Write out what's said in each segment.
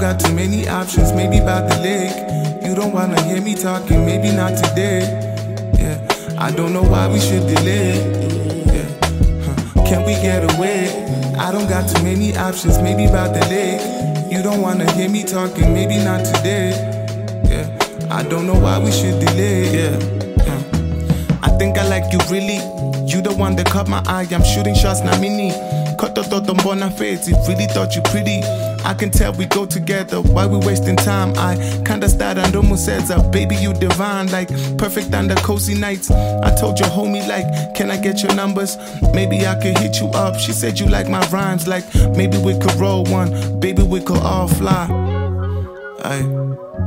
got too many options, maybe about the leg. You don't wanna hear me talking, maybe not today. Yeah, I don't know why we should delay. Yeah, can we get away? I don't got too many options, maybe about the leg. You don't wanna hear me talking, maybe not today. Yeah, I don't know why we should delay. Yeah, I think I like you really. You the one that caught my eye, I'm shooting shots, not mini. Cut the bona fides, really thought you pretty. I can tell we go together, why we wasting time? I kinda started and almost says baby you divine, like perfect under cozy nights. I told your homie like, can I get your numbers? Maybe I could hit you up. She said you like my rhymes, like maybe we could roll one, baby we could all fly. Aye.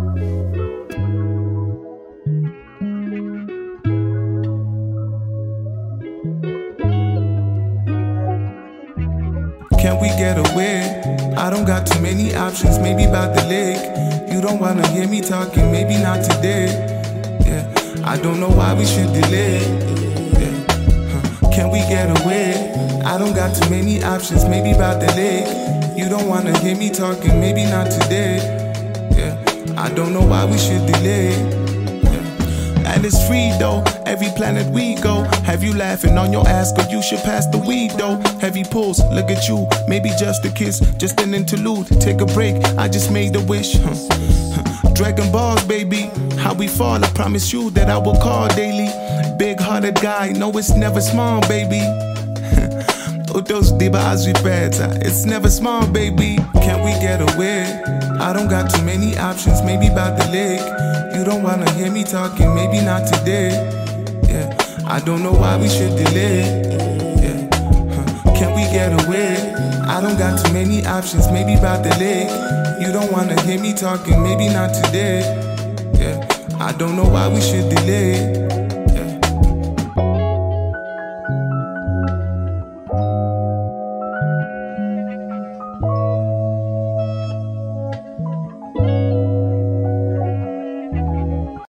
Can we get away? I don't got too many options, maybe about the leg. You don't wanna hear me talking, maybe not today. Yeah, I don't know why we should delay. Yeah, can we get away? I don't got too many options, maybe about the leg. You don't wanna hear me talking, maybe not today. Yeah, I don't know why we should delay. And it's free though, every planet we go. Have you laughing on your ass, but you should pass the weed though. Heavy pulls, look at you, maybe just a kiss, just an interlude. Take a break, I just made a wish. Dragon Balls, baby, how we fall, I promise you that I will call daily. Big hearted guy, no it's never small, baby. It's never small, baby. Can we get away? I don't got too many options, maybe about the leg. You don't wanna hear me talking, maybe not today. Yeah, I don't know why we should delay. Yeah, can we get away? I don't got too many options, maybe about the leg. You don't wanna hear me talking, maybe not today. Yeah, I don't know why we should delay.